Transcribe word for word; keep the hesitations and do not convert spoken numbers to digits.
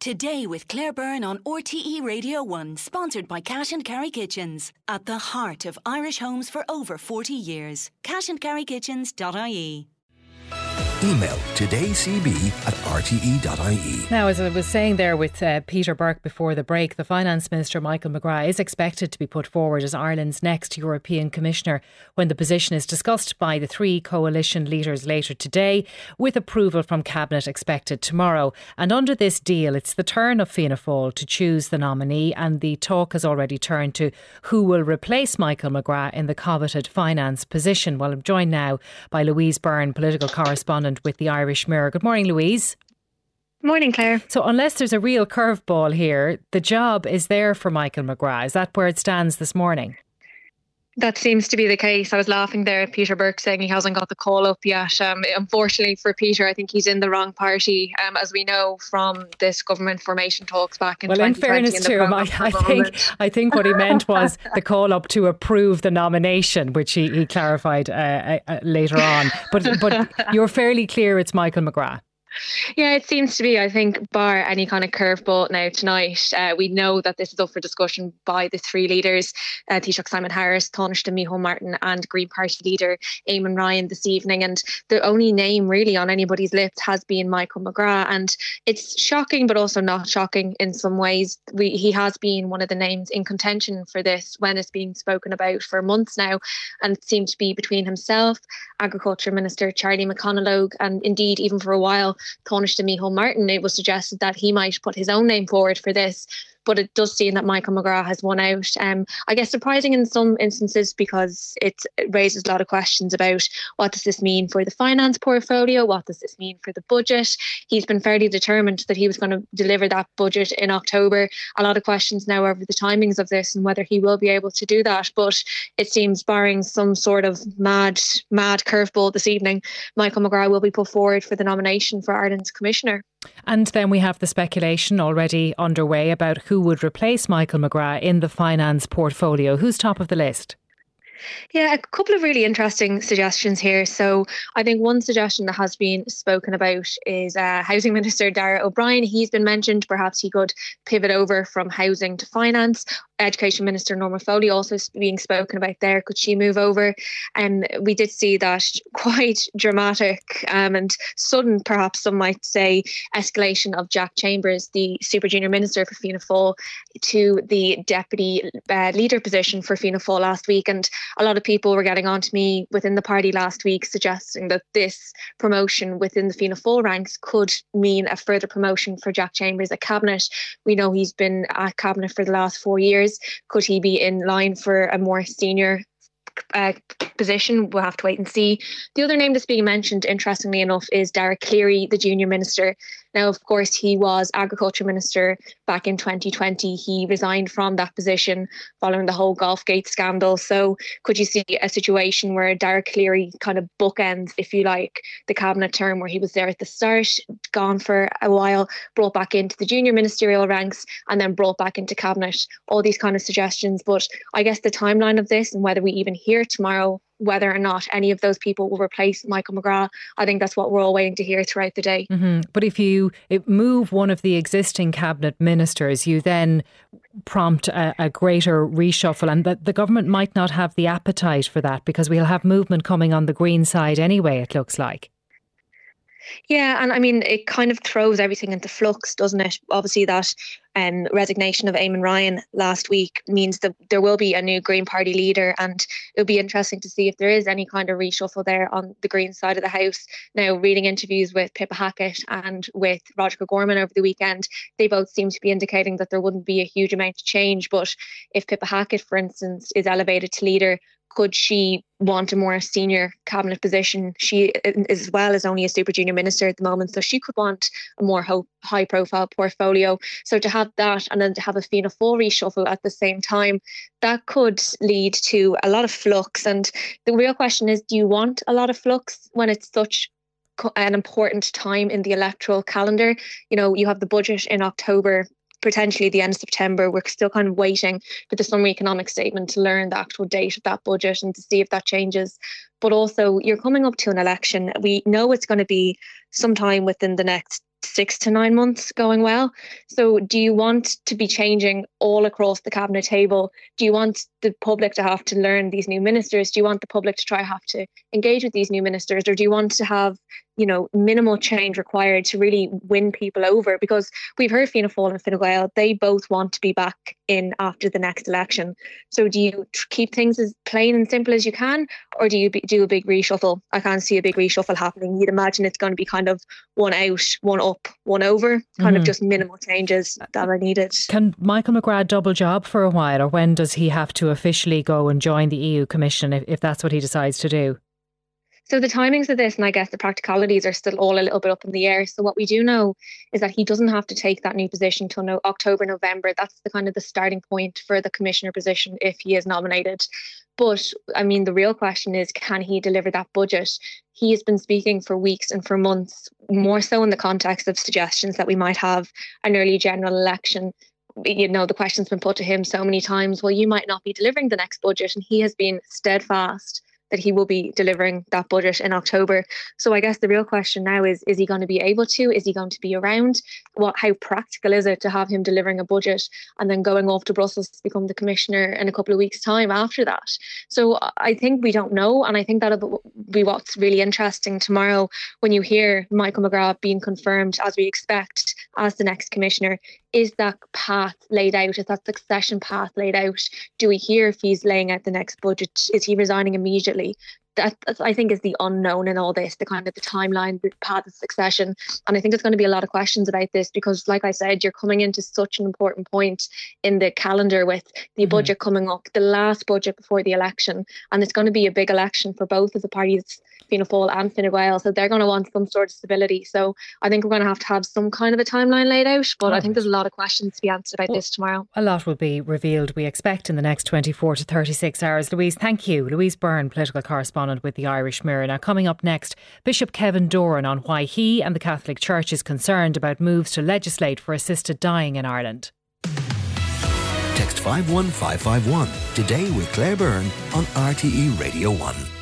Today with Claire Byrne on R T E Radio one, sponsored by Cash and Carry Kitchens. At the heart of Irish homes for over forty years. cash and carry kitchens dot I E. Email todaycb at r t e dot i e. Now, as I was saying there with uh, Peter Burke before the break, the Finance Minister Michael McGrath is expected to be put forward as Ireland's next European Commissioner when the position is discussed by the three coalition leaders later today, with approval from Cabinet expected tomorrow. And under this deal, it's the turn of Fianna Fáil to choose the nominee, and the talk has already turned to who will replace Michael McGrath in the coveted finance position. Well, I'm joined now by Louise Byrne, political correspondent with the Irish Mirror. Good morning, Louise. Morning, Claire. So unless there's a real curveball here, the job is there for Michael McGrath. Is that where it stands this morning? That seems to be the case. I was laughing there at Peter Burke saying he hasn't got the call up yet. Um, unfortunately for Peter, I think he's in the wrong party, um, as we know from this government formation talks back in well, in fairness in to him, I, I think I think what he meant was the call up to approve the nomination, which he, he clarified uh, uh, later on. But but you're fairly clear it's Michael McGrath. Yeah, it seems to be. I think bar any kind of curveball now tonight, uh, we know that this is up for discussion by the three leaders, uh, Taoiseach Simon Harris, Tánaiste Micheál Martin and Green Party leader Eamon Ryan this evening. And the only name really on anybody's lips has been Michael McGrath. And it's shocking, but also not shocking in some ways. We, he has been one of the names in contention for this when it's being spoken about for months now. And it seemed to be between himself, Agriculture Minister Charlie McConalogue, and indeed even for a while, Tánaiste Micheál Martin. It was suggested that he might put his own name forward for this, but it does seem that Michael McGrath has won out. Um, I guess surprising in some instances because it raises a lot of questions about what does this mean for the finance portfolio, what does this mean for the budget. He's been fairly determined that he was going to deliver that budget in October. A lot of questions now over the timings of this and whether he will be able to do that. But it seems, barring some sort of mad, mad curveball this evening, Michael McGrath will be put forward for the nomination for Ireland's Commissioner. And then we have the speculation already underway about who would replace Michael McGrath in the finance portfolio. Who's top of the list? Yeah, a couple of really interesting suggestions here. So I think one suggestion that has been spoken about is uh, Housing Minister Darragh O'Brien. He's been mentioned. Perhaps he could pivot over from housing to finance. Education Minister Norma Foley also being spoken about there. Could she move over? And we did see that quite dramatic um, and sudden, perhaps some might say, escalation of Jack Chambers, the Super Junior Minister for Fianna Fáil, to the Deputy uh, Leader position for Fianna Fáil last week. And a lot of people were getting on to me within the party last week suggesting that this promotion within the Fianna Fáil ranks could mean a further promotion for Jack Chambers at Cabinet. We know he's been at Cabinet for the last four years. Could he be in line for a more senior uh, position? We'll have to wait and see. The other name that's being mentioned, interestingly enough, is Derek Cleary, the Junior Minister. Now, of course, he was Agriculture Minister back in twenty twenty. He resigned from that position following the whole Golfgate scandal. So could you see a situation where Derek Cleary kind of bookends, if you like, the Cabinet term where he was there at the start, gone for a while, brought back into the junior ministerial ranks and then brought back into Cabinet? All these kind of suggestions. But I guess the timeline of this and whether we even hear tomorrow whether or not any of those people will replace Michael McGrath, I think that's what we're all waiting to hear throughout the day. Mm-hmm. But if you move one of the existing cabinet ministers, you then prompt a, a greater reshuffle, and the, the government might not have the appetite for that because we'll have movement coming on the Green side anyway, it looks like. Yeah, and I mean, it kind of throws everything into flux, doesn't it? Obviously, that um, resignation of Eamon Ryan last week means that there will be a new Green Party leader, and it'll be interesting to see if there is any kind of reshuffle there on the Green side of the house. Now, reading interviews with Pippa Hackett and with Roger O'Gorman over the weekend, they both seem to be indicating that there wouldn't be a huge amount of change. But if Pippa Hackett, for instance, is elevated to leader, could she want a more senior cabinet position? She, as well as only a super junior minister at the moment, so she could want a more ho- high profile portfolio. So to have that and then to have a Fianna Fáil reshuffle at the same time, that could lead to a lot of flux. And the real question is, do you want a lot of flux when it's such an important time in the electoral calendar? You know, you have the budget in October, potentially the end of September. We're still kind of waiting for the summary economic statement to learn the actual date of that budget and to see if that changes. But also, you're coming up to an election. We know it's going to be sometime within the next six to nine months going well. So do you want to be changing all across the cabinet table? Do you want the public to have to learn these new ministers? Do you want the public to try have to engage with these new ministers? Or do you want to have, you know, minimal change required to really win people over? Because we've heard Fianna Fáil and Fine Gael, they both want to be back in after the next election. So do you keep things as plain and simple as you can, or do you be, do a big reshuffle? I can't see a big reshuffle happening. You'd imagine it's going to be kind of one out, one up, one over, kind mm-hmm. of just minimal changes that are needed. Can Michael McGrath double job for a while, or when does he have to officially go and join the E U Commission if, if that's what he decides to do? So the timings of this, and I guess the practicalities, are still all a little bit up in the air. So what we do know is that he doesn't have to take that new position till no, October, November. That's the kind of the starting point for the commissioner position if he is nominated. But I mean, the real question is, can he deliver that budget? He has been speaking for weeks and for months, more so in the context of suggestions that we might have an early general election. You know, the question's been put to him so many times, well, you might not be delivering the next budget. And he has been steadfast that he will be delivering that budget in October. So I guess the real question now is, is he going to be able to? Is he going to be around? What? How practical is it to have him delivering a budget and then going off to Brussels to become the commissioner in a couple of weeks' time after that? So I think we don't know. And I think that'll be what's really interesting tomorrow when you hear Michael McGrath being confirmed, as we expect, as the next commissioner. Is that path laid out? Is that succession path laid out? Do we hear if he's laying out the next budget? Is he resigning immediately? That, I think, is the unknown in all this, the kind of the timeline, the path of succession. And I think there's going to be a lot of questions about this because, like I said, you're coming into such an important point in the calendar with the mm-hmm. budget coming up, the last budget before the election. And it's going to be a big election for both of the parties, Fianna Fáil and Fine Gael. So they're going to want some sort of stability. So I think we're going to have to have some kind of a timeline laid out. But right. I think there's a lot of questions to be answered about well, this tomorrow. A lot will be revealed, we expect, in the next twenty-four to thirty-six hours. Louise, thank you. Louise Byrne, political correspondent with the Irish Mirror. Now, coming up next, Bishop Kevin Doran on why he and the Catholic Church is concerned about moves to legislate for assisted dying in Ireland. Text five one five five one today with Claire Byrne on R T E Radio one.